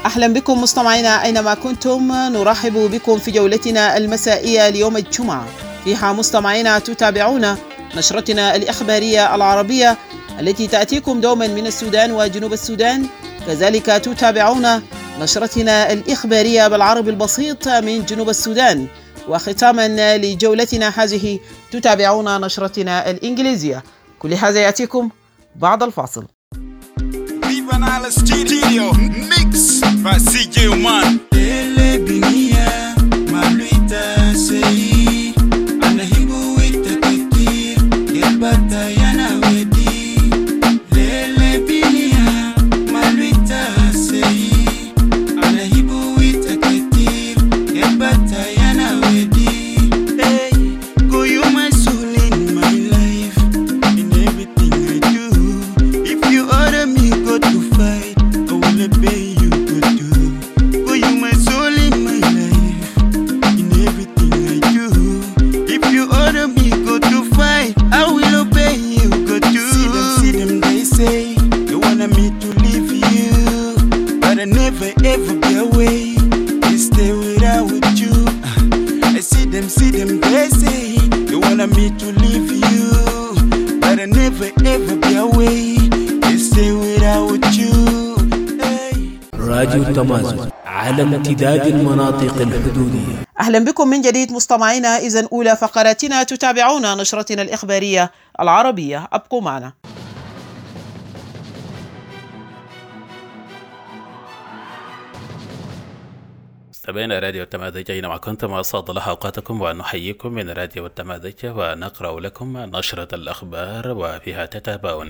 أهلا بكم مستمعينا أينما كنتم، نرحب بكم في جولتنا المسائية ليوم الجمعة. فيها مستمعينا تتابعون نشرتنا الإخبارية العربية التي تأتيكم دوما من السودان وجنوب السودان، كذلك تتابعون نشرتنا الإخبارية بالعربي البسيط من جنوب السودان، وختاما لجولتنا هذه تتابعون نشرتنا الإنجليزية. كل هذا يأتيكم بعد الفاصل. راديو التمازن على امتداد المناطق الحدودية. أهلا بكم من جديد مستمعينا. إذن أولى فقراتنا تتابعون نشرتنا الإخبارية العربية، أبقوا معنا. مستمعينا راديو التمازج أينما كنتم، أسعد الله أوقاتكم ونحييكم من راديو التمازج ونقرأ لكم نشرة الأخبار وفيها تتابعون.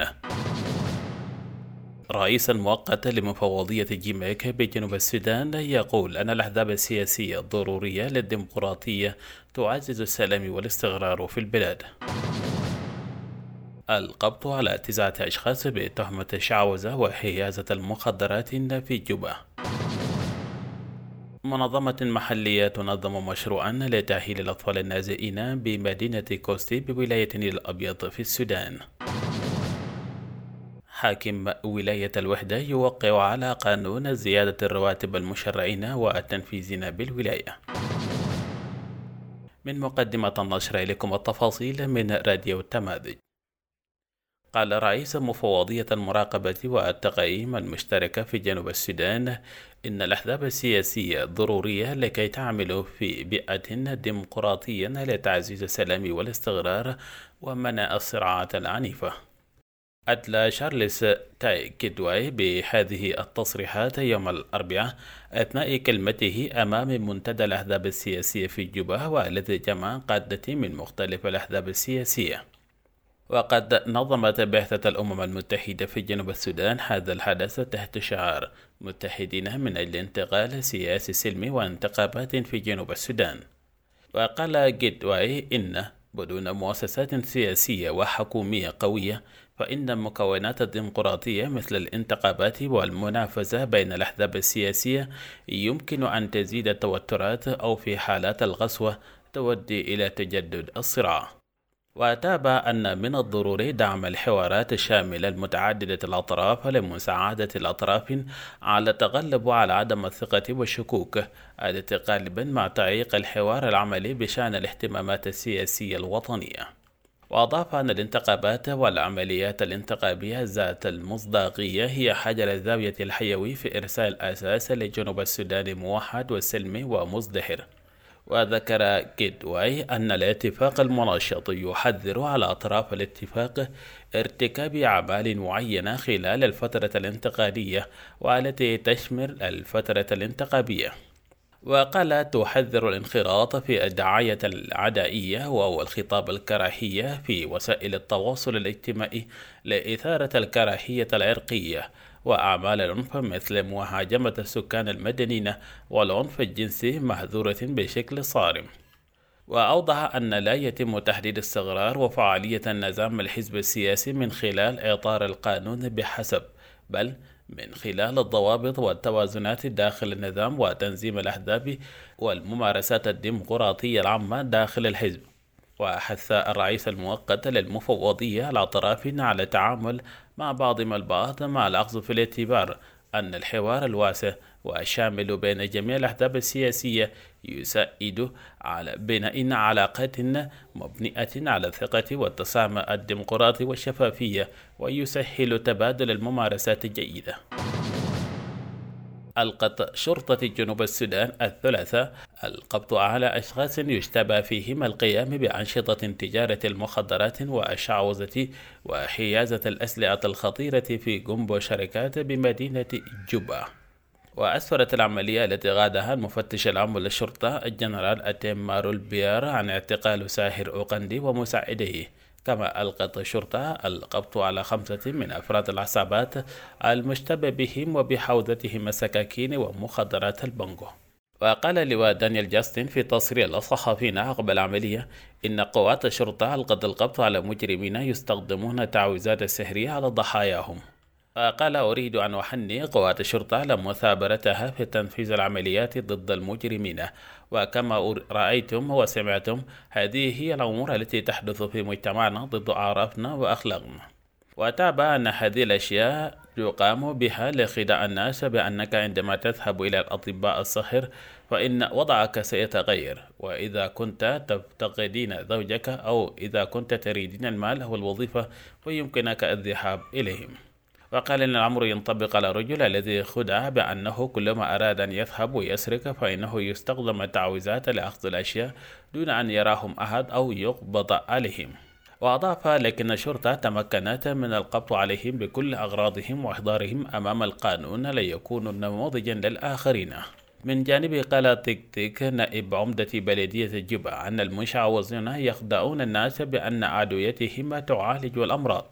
رئيس المؤقت لمفوضية جيميك بجنوب السودان يقول أن الأحزاب السياسية ضرورية للديمقراطية تعزز السلام والاستقرار في البلاد. القبض على 9 أشخاص بتهمة الشعوذة وحيازة المخدرات في جوبا. منظمة محلية تنظم مشروعا لتأهيل الأطفال النازئين بمدينة كوستي بولاية النيل الأبيض في السودان. حاكم ولاية الوحدة يوقع على قانون زيادة الرواتب المشرعين والتنفيذين بالولاية. من مقدمة النشر إليكم التفاصيل من راديو التمازج. قال رئيس مفوضية المراقبة والتقييم المشتركة في جنوب السودان إن الأحزاب السياسية ضرورية لكي تعمل في بيئة ديمقراطية لتعزيز السلام والاستقرار ومنع الصراعات العنيفة. أدلى شارلز تاي كيدواي بهذه التصريحات يوم الأربعاء أثناء كلمته أمام منتدى الأحزاب السياسية في جوبا، والذي جمع قادة من مختلف الأحزاب السياسية. وقد نظمت بعثة الأمم المتحدة في جنوب السودان هذا الحدث تحت شعار متحدين من أجل انتقال سياسي سلمي وانتخابات في جنوب السودان. وقال كيدواي إن بدون مؤسسات سياسية وحكومية قوية فإن مكونات الديمقراطية مثل الانتخابات والمنافسة بين الأحزاب السياسية يمكن أن تزيد التوترات أو في حالات القسوة تؤدي إلى تجدد الصراع. وتابع أن من الضروري دعم الحوارات الشاملة المتعددة الأطراف لمساعدة الأطراف على التغلب على عدم الثقة والشكوك التي غالبا مع تعيق الحوار العملي بشأن الاهتمامات السياسية الوطنية. وأضاف أن الانتخابات والعمليات الانتخابية ذات المصداقية هي حجر الزاوية الحيوي في إرسال أساس لجنوب السودان موحد وسلمي ومزدهر. وذكر كيدواي أن الاتفاق المنشط يحذر على أطراف الاتفاق ارتكاب أعمال معينة خلال الفترة الانتقالية والتي تشمل الفترة الانتخابية. وقال تحذر الانخراط في الدعاية العدائية والخطاب الكراهية في وسائل التواصل الاجتماعي لإثارة الكراهية العرقية وأعمال العنف مثل مهاجمة السكان المدنيين والعنف الجنسي محظورة بشكل صارم. وأوضح أن لا يتم تحديد استقرار وفعالية النظام الحزب السياسي من خلال إطار القانون بحسب، بل من خلال الضوابط والتوازنات داخل النظام وتنظيم الأحزاب والممارسات الديمقراطية العامة داخل الحزب. وحث الرئيس المؤقت للمفوضية الأطراف على التعامل مع بعضهم البعض مع الأخذ في الاعتبار أن الحوار الواسع وشامل بين جميع الأحزاب السياسية يساعد على بناء علاقات مبنية على الثقة والتسامح الديمقراطي والشفافية، ويسهل تبادل الممارسات الجيدة. ألقت شرطة جنوب السودان الثلاثاء القبض على أشخاص يشتبه فيهم القيام بأنشطة تجارة المخدرات والشعوذة وحيازة الأسلحة الخطيرة في جنب شركات بمدينة جوبا. وأسفرت العملية التي غادها المفتش العام للشرطة الجنرال أتيم مارول بيار عن اعتقال ساهر أوقندي ومساعديه. كما ألقت الشرطة القبض على 5 من أفراد العصابات المشتبه بهم وبحوزتهم السكاكين ومخدرات البنغو. وقال لواء دانيال جاستن في تصريح للصحفيين عقب العملية إن قوات الشرطة ألقت القبض على مجرمين يستخدمون التعويذات السحرية على ضحاياهم. وقال أريد أن أحني قوات الشرطة لمثابرتها في تنفيذ العمليات ضد المجرمين، وكما رأيتم وسمعتم هذه هي الأمور التي تحدث في مجتمعنا ضد أعرافنا وأخلاقنا. وتابع أن هذه الأشياء يقام بها لخداع الناس بأنك عندما تذهب إلى الأطباء السحر فإن وضعك سيتغير، وإذا كنت تفتقدين زوجك أو إذا كنت تريدين المال أو الوظيفة فيمكنك الذهاب إليهم. وقال إن الأمر ينطبق على الرجل الذي خدع بأنه كلما أراد أن يذهب ويسرق فإنه يستخدم التعويذات لأخذ الأشياء دون أن يراهم أحد أو يقبض عليهم. وأضاف لكن الشرطة تمكنت من القبض عليهم بكل أغراضهم وإحضارهم أمام القانون ليكونوا نموذجا للآخرين. من جانبه قال تيك تيك نائب عمدة بلدية جوبا أن المشعوذون يخدعون الناس بأن أدويتهم تعالج الأمراض.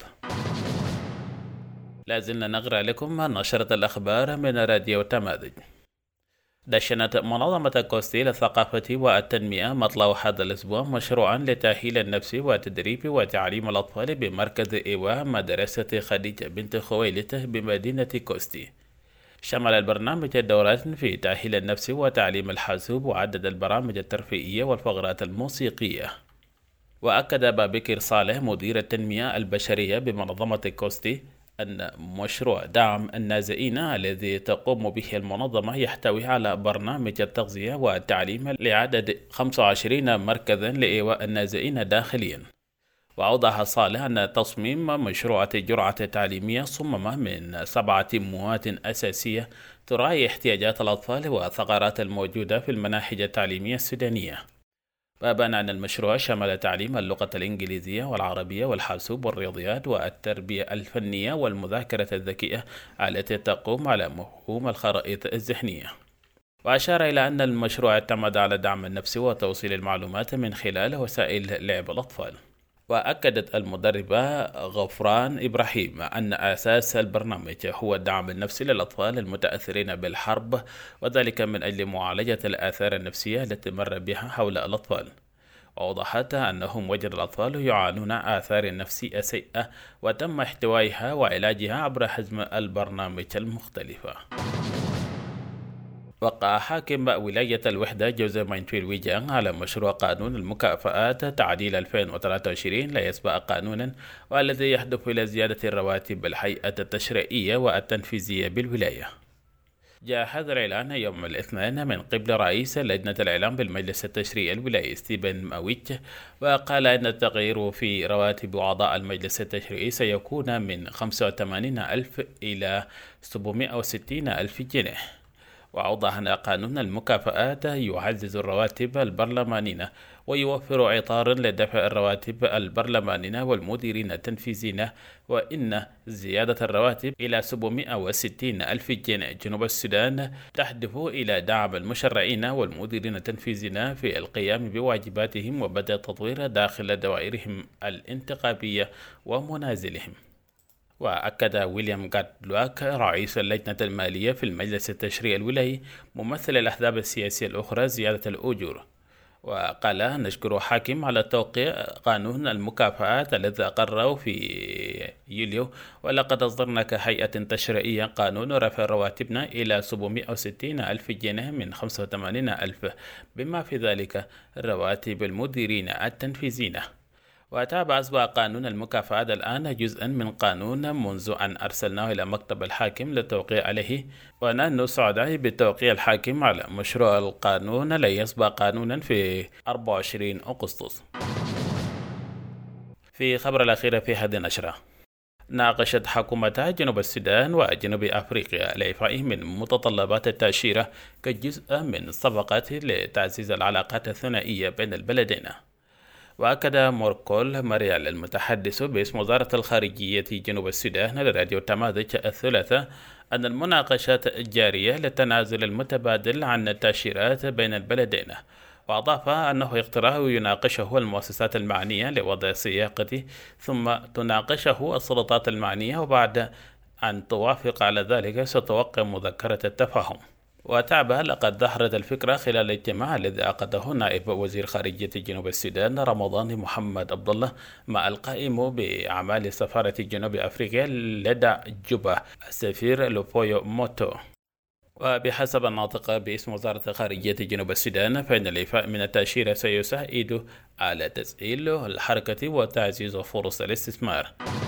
لازلنا نقرأ لكم نشرة الأخبار من راديو تماذج. دشنت منظمة كوستي للثقافة والتنمية مطلع هذا الأسبوع مشروعا لتأهيل النفس وتدريب وتعليم الأطفال بمركز إيواء مدرسة خديجة بنت خويلد بمدينة كوستي. شمل البرنامج الدورات في تأهيل النفس وتعليم الحاسوب وعدد البرامج الترفيهية والفقرات الموسيقية. وأكد بابكر صالح مدير التنمية البشرية بمنظمة كوستي أن مشروع دعم النازئين الذي تقوم به المنظمة يحتوي على برنامج التغذية والتعليم لعدد 25 مركزا لإيواء النازئين داخليا. وأوضح صالح أن تصميم مشروع جرعة تعليمية صمم من 7 مواد أساسية تراعي احتياجات الأطفال والثغرات الموجودة في المناهج التعليمية السودانية. وأبان أن المشروع شمل تعليم اللغة الإنجليزية والعربية والحاسوب والرياضيات والتربية الفنية والمذاكرة الذكية التي تقوم على مفهوم الخرائط الذهنية. وأشار إلى أن المشروع اعتمد على دعم النفس وتوصيل المعلومات من خلال وسائل لعب الأطفال. وأكدت المدربة غفران إبراهيم أن أساس البرنامج هو الدعم النفسي للأطفال المتأثرين بالحرب، وذلك من أجل معالجة الآثار النفسية التي مر بها هؤلاء الأطفال. وأوضحت أنهم وجد الأطفال يعانون آثار نفسية سيئة وتم احتوائها وعلاجها عبر حزم البرنامج المختلفة. وقع حاكم ولاية الوحدة جوزيه ماينفيل ويجان على مشروع قانون المكافآت تعديل 2023 لا يسبق قانونا، والذي يهدف إلى زيادة الرواتب الهيئة التشريعية والتنفيذية بالولاية. جاء هذا الإعلان يوم الاثنين من قبل رئيس لجنة الإعلام بالمجلس التشريعي الولايي ستيفن ماويتش، وقال أن التغيير في رواتب أعضاء المجلس التشريعي سيكون من 85,000 إلى 760,000 جنيه. وأوضح أن قانون المكافآت يعزز الرواتب البرلمانية ويوفر إطارا لدفع الرواتب البرلمانية والمديرين التنفيذيين، وإن زيادة الرواتب إلى 760,000 جنيه جنوب السودان تهدف إلى دعم المشرعين والمديرين التنفيذيين في القيام بواجباتهم وبدء تطوير داخل دوائرهم الانتخابية ومنازلهم. وأكد ويليام غادلوك رئيس اللجنة المالية في المجلس التشريعي الولايي ممثل الأحزاب السياسية الأخرى زيادة الأجور. وقال نشكر حاكم على توقيع قانون المكافآت الذي أقره في يوليو، ولقد أصدرنا كهيئة تشريعية قانون رفع رواتبنا إلى 760,000 جنيه من 85,000، بما في ذلك رواتب المديرين التنفيذيين. وتابع أصبح قانون المكافآت الآن جزءا من قانون منذ أن أرسلناه إلى مكتب الحاكم للتوقيع عليه، ونحن سعداء بالتوقيع الحاكم على مشروع القانون ليصبح قانونا في 24 أغسطس. في خبر الأخير في هذه النشرة، ناقشت حكومتا جنوب السودان وجنوب أفريقيا الإعفاء من متطلبات التأشيرة كجزء من صفقات لتعزيز العلاقات الثنائية بين البلدين. وأكد موركول ماريال المتحدث باسم وزارة الخارجية جنوب السودان لراديو تماذج الثلاثاء أن المناقشات جارية للتنازل المتبادل عن التأشيرات بين البلدين، وأضاف أنه اقتراح يناقشه المؤسسات المعنية لوضع السياقة ثم تناقشه السلطات المعنية، وبعد أن توافق على ذلك ستوقع مذكرة التفاهم. وتعبها لقد ظهرت الفكرة خلال الاجتماع الذي عقده نائب وزير خارجية جنوب السودان رمضان محمد عبد الله مع القائم بأعمال سفارة جنوب أفريقيا لدى جوبا السفير لوبويو موتو. وبحسب الناطق باسم وزارة خارجية جنوب السودان فإن الإعفاء من التأشيرة سيساعد على تسهيل الحركة وتعزيز فرص الاستثمار.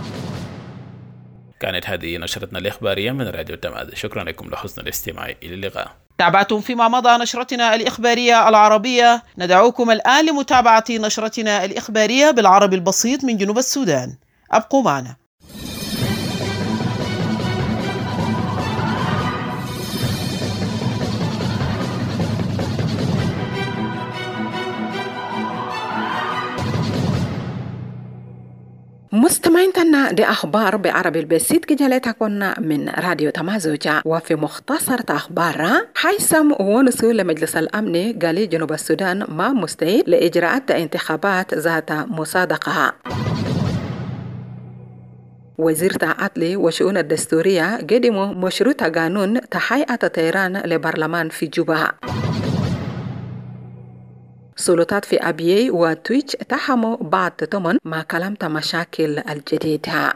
كانت هذه نشرتنا الإخبارية من راديو تماذج، شكرا لكم لحسن الاستماع، إلى اللقاء. تابعتم فيما مضى نشرتنا الإخبارية العربية، ندعوكم الآن لمتابعة نشرتنا الإخبارية بالعربي البسيط من جنوب السودان، أبقوا معنا. مستمعينا دي أخبار بعربي البسيط كجالتكن من راديو تمازج. وفي مختصر أخبار، حيثم ونسو لمجلس الأمن قال جنوب السودان ما مستعد لإجراءات انتخابات ذات مصادقة. وزير العدل وشؤون الدستورية قدموا مشروع قانون تحقيق طيران لبرلمان في جوبا. سلطات في أبيي وتويتش تحموا بعض تمن مع كلمة مشاكل الجديدة.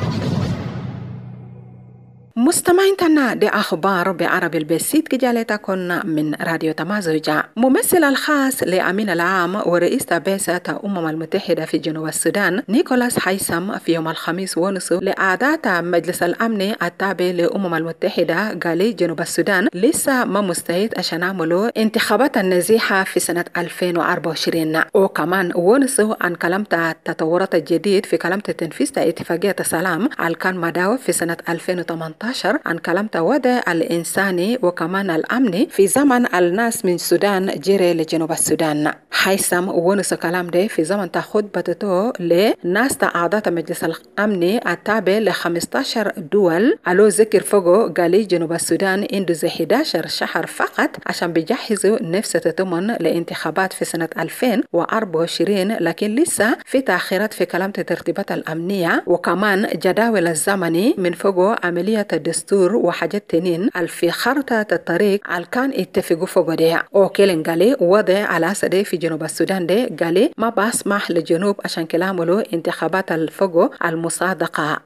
مستمعينا دي أخبار بعربي البسيط كجالتكن من راديو تمازج. ممثل الخاص لأمين العام ورئيس بعثة الأمم المتحدة في جنوب السودان نيكولاس حيثم في يوم الخميس ونصف لأعضاء مجلس الأمن التابع للأمم المتحدة قال جنوب السودان لسه ما مستعد عشان يعملوا انتخابات نزيهة في سنة 2024. وكمان ونصف عن كلمة التطورات الجديد في كلمة تنفيذ اتفاقية السلام على كان مداو في سنة 2018 عن كلام الوضع الإنساني وكمان الأمني في زمن الناس من السودان جيري لجنوب السودان. حيثم ونس كلام ده في زمن تاخد بتتو لناس أعضاء مجلس الأمن التابع ل 15 دول. على ذكر فوقه قال جنوب السودان عنده 11 شهر فقط عشان بيجهزوا نفس تتمن لانتخابات في سنة 2024، لكن لسه في تأخيرات في كلام الترتيبات الأمنية وكمان جداول الزمني من فوقه عملية الدستور وحاجات تنين في خارطة الطريق كان اتفقوا فوق ده. وكيلن قالي وضع على سده في جنوب السودان ده قالي ما بسمح للجنوب عشان كلامه انتخابات الفوق المصادقة.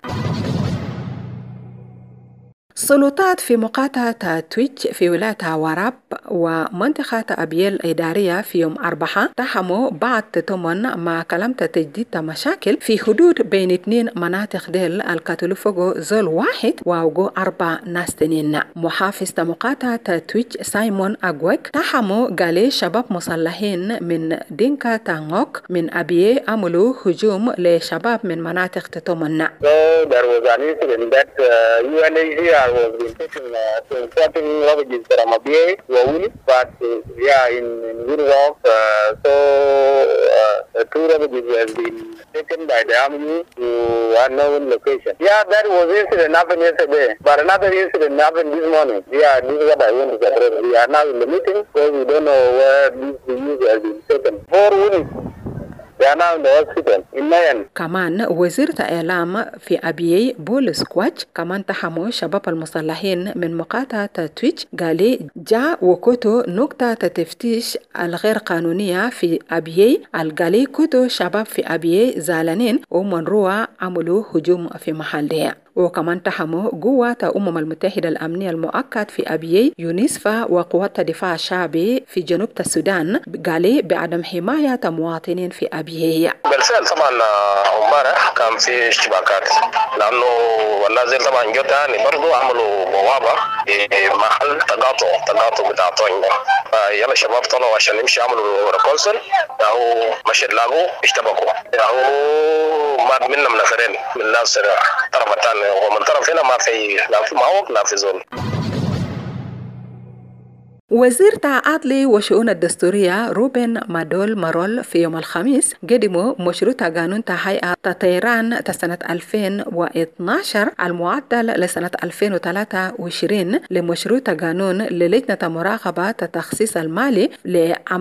سلطات في مقاطعة تويتش في ولاية وراب ومنطقة أبيل الإدارية في يوم 4 تحموا بعض تمن مع كلمة تجديد مشاكل في حدود بين 2 مناطق ديل القتلوا فوق زول واحد ووقوا 4 ناس تنين. محافظ مقاطعة تويتش سايمون أغويك تحموا قالي شباب مسلحين من دينكا تانغوك من أبيه عملوا هجوم لشباب من مناطق تتمن. There was an incident that UNHCR was been taking certain refugees from Abyei, Wauni, but in Woodrock, so 2 refugees have been taken by the army to unknown location. Yeah, that was incident happened yesterday, but another incident happened this morning. Yeah, this is what I want to say. We are now in the meeting, so we don't know where these youth have been taken. 4 units. كمان وزير الإعلام في أبيي بولس كواتش كمان تحموا شباب المصلحين من مقاطعة تويتش قالي جاء وكتو نقطة تفتيش الغير قانونية في أبيي القالي كتو شباب في أبيي زعلانين ومن روى عملوا هجوم في محل ده. وكمان تحموا قوات المتحدة الأمنية المؤقت في أبيي يونسفا وقوات الدفاع الشعبي في جنوب السودان قالي بعدم حماية مواطنين في أبيي. بالفعل طبعا امبارح كان في اشتباكات لانه والنازل طبعا جو تاني برضو عملوا بوابه محل تقاطع بتاع طوين يلا شباب طلعوا عشان يمشي عملوا ريكونسل او مشهد لاقوا اشتبكوا او مات منا من نفرين من الناس الطرف الثاني ومن طرف هنا ما في معوق لا في زول. وزير العدل وشؤون الدستورية روبن مادول مارول في يوم الخميس قدموا مشروع قانون هيئة الطيران سنة 2012 المعدل لسنة 2023 لمشروع قانون للجنة مراقبة التخصيص المالي لعام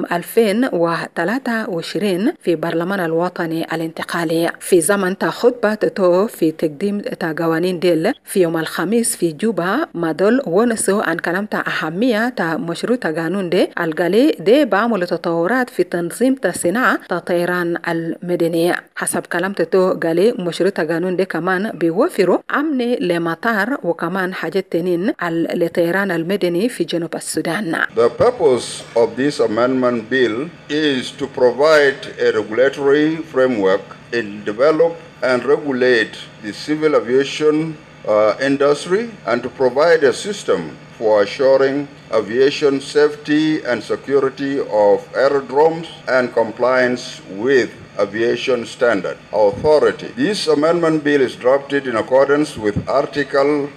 2023 في برلمان الوطني الانتقالي. في زمن خطبة في تقديم قوانين ديل في يوم الخميس في جوبا مادول ونسوا عن كلام أهمية مشروع قانون ده القالي ده بعمل تطورات في تنظيم الصناعة الطيران المدني. حسب كلام تتو قالي مشروع قانون ده كمان بيوفروا أمن لمطار وكمان حاجات تانين للطيران المدني في جنوب السودان. The purpose of this amendment bill is to provide a regulatory framework and develop and regulate the civil aviation industry and to provide a system for assuring aviation safety and security of aerodromes and compliance with aviation standard authority. This amendment bill is drafted in accordance with Article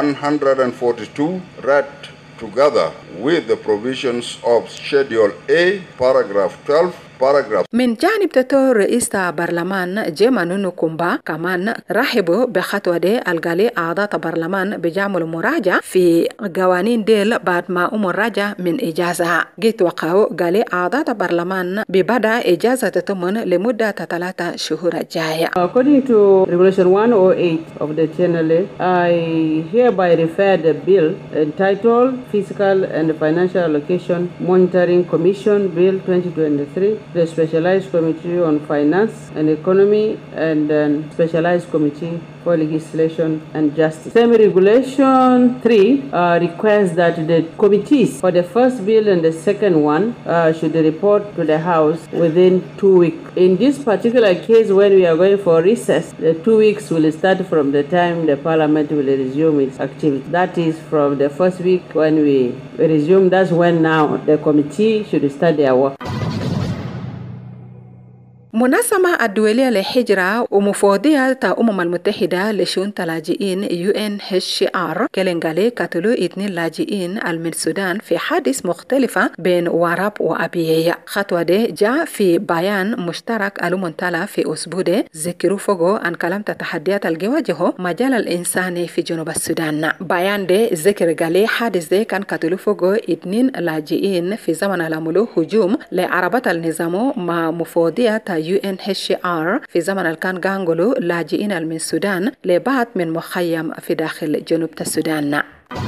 142 read together with the provisions of Schedule A, Paragraph 12. من جانب تتو رئيس برلمان جيما نونو كومبا كمان رحبوا بخطوة دي القالي أعضاء برلمان بجعمل مراجعة في قوانين ديل بعد ما مراجعة من إجازة. جيت وقعوا قالي أعضاء برلمان ببدأ إجازة تتمن لمدة 3 شهور الجاية. According to Regulation 108 of the TNLA, I hereby refer the bill entitled Fiscal and Financial Allocation Monitoring Commission Bill 2023, the Specialized Committee on Finance and Economy and then Specialized Committee for Legislation and Justice. Semi-Regulation 3 requires that the committees for the first bill and the second one should report to the House within 2 weeks. In this particular case, when we are going for recess, the 2 weeks will start from the time the Parliament will resume its activity. That is from the first week when we resume. That's when now the committee should start their work. منظمة الدولية للهجرة ومفوضية المتحدة لشؤون اللاجئين UNHCR كلنغالي قتلوا 2 لاجئين من السودان في حادث مختلفة بين وراب وأبيي. خطوة دي جاء في بيان مشترك المنتلى في أسبوع دي ذكروا فوقه عن كلام التحديات اللي واجهه مجال الإنساني في جنوب السودان. بيان دي ذكر قالي حادث دي كان قتلوا فوقه 2 لاجئين في زمن العملو هجوم لعربة النظام مع مفوضية UNHCR في زمن الكان غانغولو لاجئين من السودان لبعض من مخيم في داخل جنوب السودان.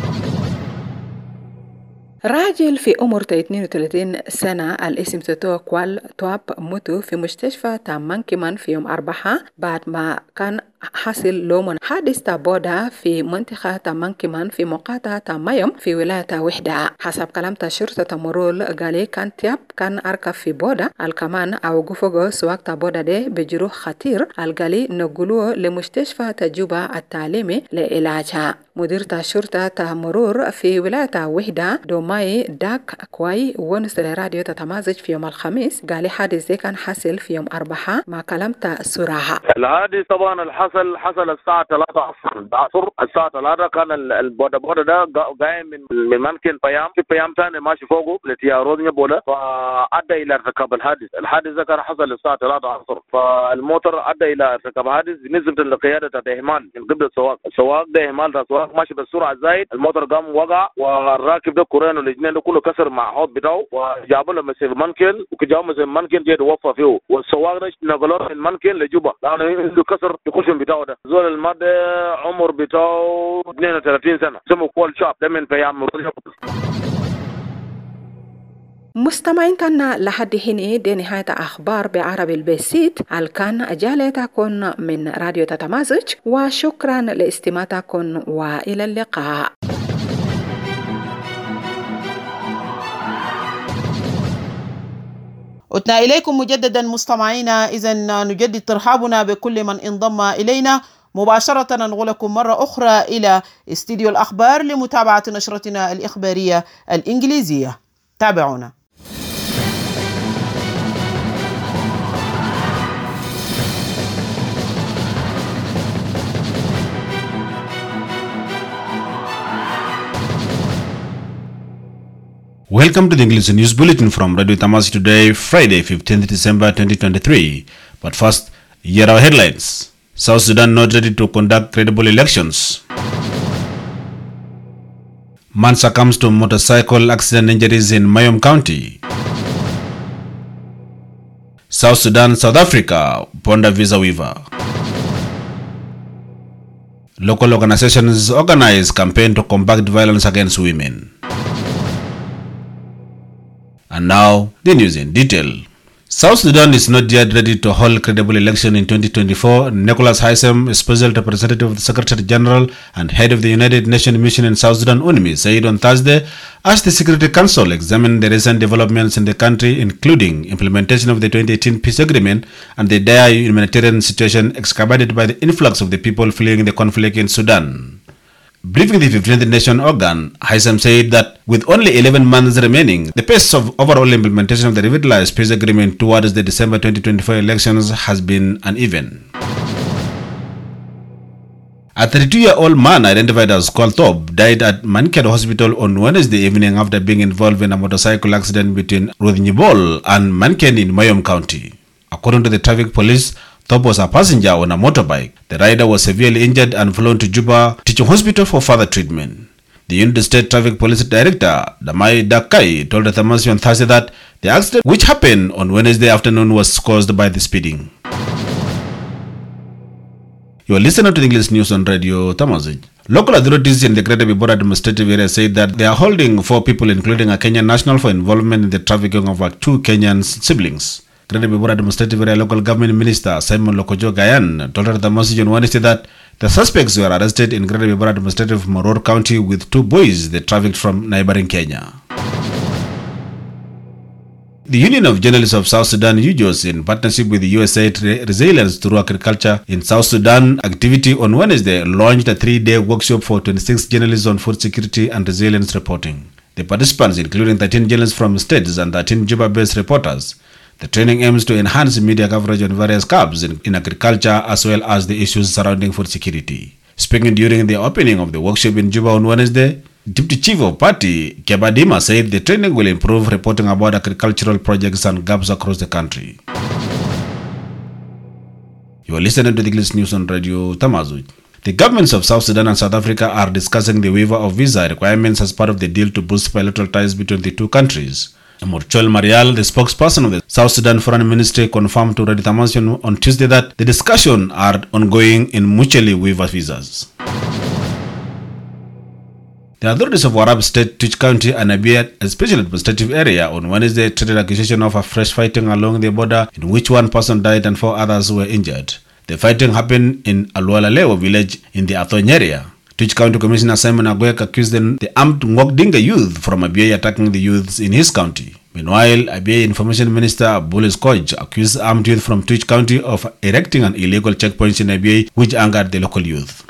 راجل في عمر 32 سنة الاسم تتو كوال تواب موتو في مستشفى مانكيمان في يوم 4 بعد ما كان حصل لومن حادث بودا في منطقة مانكيمان في مقاطعة مايوم في ولاية وحدة. حسب كلام شرطة مرول قالي كان تياب كان أركب في بودا الكمان أو قفوغو سواق بودا دي بجروح خطير القالي نقلوه لمستشفى تجوبة التعليمي لعلاجها. مدير شرطة مرور في ولاية وحدة دوماي داك كواي ونس لراديو تتمازج في يوم الخميس قالي حادث دي كان حصل في يوم 4 مع كلام سراحة. الحادث طبعا حصل الساعة 3 العصر. الساعة 3 كان البودا ده جاي من ممكن في بيام ثاني ماشي فوقه لتيارون يبولا فأدى إلى ارتكاب الحادث ده كان حصل الساعة 3 العصر. فالموتر أدى إلى ارتكاب حادث بالنسبة لقيادة إهمال من قبل السواق ده إهمال السواق ماشي بالسرعة زايد. الموتر قام وقع والراكب ده كورين والاثنين ده كله كسر مع حوض بتاعه وجابوا له مسير منكن وجابوا مسير منكن جاي توفى فيه والسواق ده نقلوه من منكن لجوبا لأنه عنده كسر في خشم بتاعه ده. زول المادة عمر بتاعه 32 سنة اسمه كول شاب ده من بيام. مستمعين تنا لحد هنا دي نهاية أخبار بعربي البسيط الكان جالتكم من راديو تتمازج، وشكرا لاستماعتكم وإلى اللقاء. عدنا إليكم مجددا مستمعينا. إذن نجدد ترحابنا بكل من انضم إلينا مباشرة. ننقل لكم مرة أخرى إلى استديو الأخبار لمتابعة نشرتنا الإخبارية الإنجليزية. تابعونا. Welcome to the English News Bulletin from Radio Tamasi today, Friday, 15th December 2023. But first, here are our headlines. South Sudan not ready to conduct credible elections. Man succumbs to motorcycle accident injuries in Mayom County. South Sudan, South Africa, ponder visa waiver. Local organizations organize campaign to combat violence against women. And now, the news in detail. South Sudan is not yet ready to hold credible election in 2024. Nicholas Haysom, Special Representative of the Secretary General and Head of the United Nations Mission in South Sudan, UNMISS, said on Thursday, as the Security Council examined the recent developments in the country, including implementation of the 2018 peace agreement and the dire humanitarian situation exacerbated by the influx of the people fleeing the conflict in Sudan. Briefing the 15th Nation organ, Haysom said that with only 11 months remaining, the pace of overall implementation of the revitalized peace agreement towards the December 2024 elections has been uneven. A 32-year-old man identified as Koltob died at Mankedo Hospital on Wednesday evening after being involved in a motorcycle accident between Rudhnibol and Manken in Mayom County. According to the traffic police, Top was a passenger on a motorbike. The rider was severely injured and flown to Juba Teaching Hospital for further treatment. The United States Traffic Police Director, Damai Dakai, told the Tamasi on Thursday that the accident, which happened on Wednesday afternoon, was caused by the speeding. You are listening to the English News on Radio Tamasi. Local authorities in the Greater Bibora administrative area said that they are holding 4 people, including a Kenyan national, for involvement in the trafficking of 2 Kenyan siblings. Greater Bibora Administrative Area Local Government Minister Simon Lokojo Gayan told the message on Wednesday that the suspects were arrested in Greater Bibora Administrative Moror County with 2 boys they trafficked from neighboring Kenya. The Union of Journalists of South Sudan, UJOS, in partnership with the USAID Resilience Through Agriculture in South Sudan activity on Wednesday, launched a 3-day workshop for 26 journalists on food security and resilience reporting. The participants, including 13 journalists from states and 13 Juba-based reporters. The training aims to enhance media coverage on various CAPs in agriculture as well as the issues surrounding food security. Speaking during the opening of the workshop in Juba on Wednesday, Deputy Chief of Party Kebadima said the training will improve reporting about agricultural projects and gaps across the country. You are listening to the English News on Radio Tamazu. The governments of South Sudan and South Africa are discussing the waiver of visa requirements as part of the deal to boost bilateral ties between the 2 countries. Morchol Marial, the spokesperson of the South Sudan Foreign Ministry, confirmed to Radio Tamasi on Tuesday that the discussions are ongoing in mutually waiver visas. The authorities of Warab State, Twitch County, and Abia, a special administrative area, on Wednesday treated accusation of a fresh fighting along the border in which 1 person died and 4 others were injured. The fighting happened in Alwalaleo village in the Athony area. Twitch County Commissioner Simon Agwek accused the armed Ngokdinga youth from Abia attacking the youths in his county. Meanwhile, Abia Information Minister Bulis Koj accused armed youth from Twitch County of erecting an illegal checkpoint in Abia, which angered the local youth.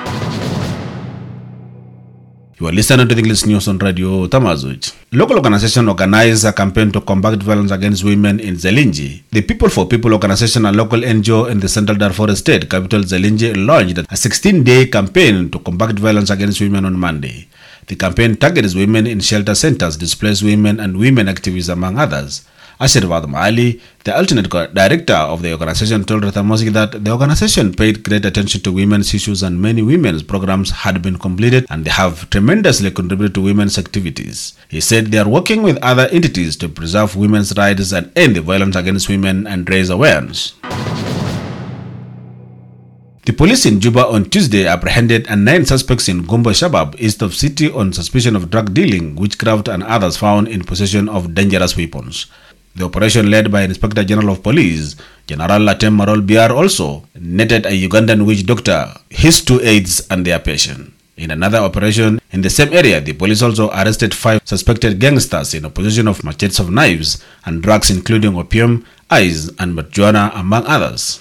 You are listening to the English News on Radio Tamazuj. Local organization organized a campaign to combat violence against women in Zelinji. The People for People organization, a local NGO in the Central Darfur State capital Zelinji, launched a 16-day campaign to combat violence against women on Monday. The campaign targets women in shelter centers, displaced women, and women activists, among others. Ashervad Maali, the alternate director of the organization, told Ratamosi that the organization paid great attention to women's issues and many women's programs had been completed and they have tremendously contributed to women's activities. He said they are working with other entities to preserve women's rights and end the violence against women and raise awareness. The police in Juba on Tuesday apprehended 9 suspects in Gombo Shabab, east of city, on suspicion of drug dealing, witchcraft and others found in possession of dangerous weapons. The operation, led by Inspector General of Police, General Latem Marol Biar, also netted a Ugandan witch doctor, his 2 aides and their patient. In another operation in the same area, the police also arrested 5 suspected gangsters in possession of machetes of knives and drugs including opium, ice and marijuana, among others.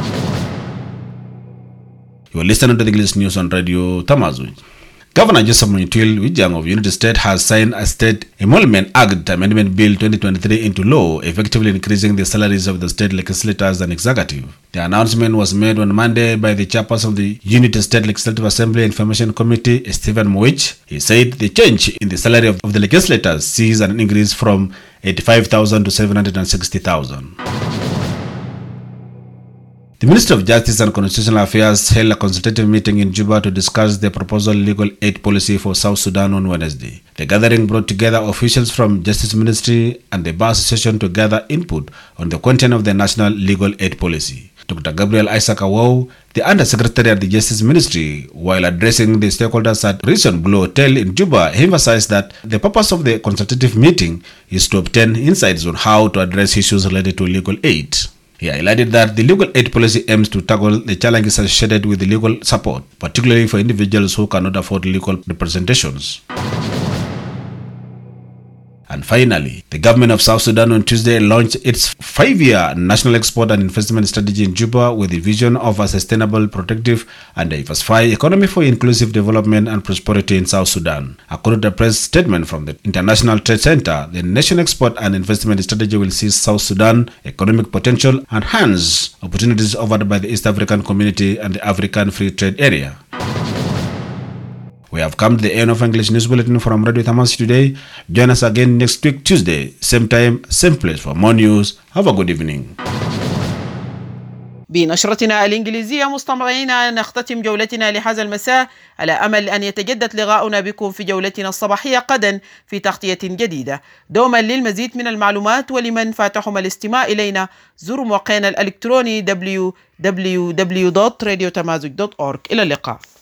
You are listening to the English News on Radio Tamazuj. Governor Joseph Munyutil Wijang of United States has signed a State Emolument Act Amendment Bill 2023 into law, effectively increasing the salaries of the state legislators and executive. The announcement was made on Monday by the chairperson of the United States Legislative Assembly Information Committee, Stephen Mwich. He said the change in the salary of the legislators sees an increase from $85,000 to $760,000. The Ministry of Justice and Constitutional Affairs held a consultative meeting in Juba to discuss the proposed legal aid policy for South Sudan on Wednesday. The gathering brought together officials from Justice Ministry and the Bar Association to gather input on the content of the national legal aid policy. Dr. Gabriel Isaac Awou, the Undersecretary at the Justice Ministry, while addressing the stakeholders at Reason Blue Hotel in Juba, emphasized that the purpose of the consultative meeting is to obtain insights on how to address issues related to legal aid. He highlighted that the legal aid policy aims to tackle the challenges associated with the legal support, particularly for individuals who cannot afford legal representations. And finally, the government of South Sudan on Tuesday launched its 5-year national export and investment strategy in Juba with the vision of a sustainable, protective, and diversified economy for inclusive development and prosperity in South Sudan. According to a press statement from the International Trade Center, the national export and investment strategy will see South Sudan economic potential and enhance opportunities offered by the East African Community and the African Free Trade Area. We have come to the end of English News Bulletin from Radio Tamazuj today. Join us again next week, Tuesday, same time, same place for more news. Have a good evening. بنشرتنا الإنجليزية مستمعينا نختتم جولتنا لهذا المساء على أمل أن يتجدد لقاؤنا بكم في جولتنا الصباحية غدا في تغطية جديدة. دوما للمزيد من المعلومات ولمن فاتحهم الاستماع إلينا زوروا موقعنا الإلكتروني www.radiotamazuj.org. إلى اللقاء.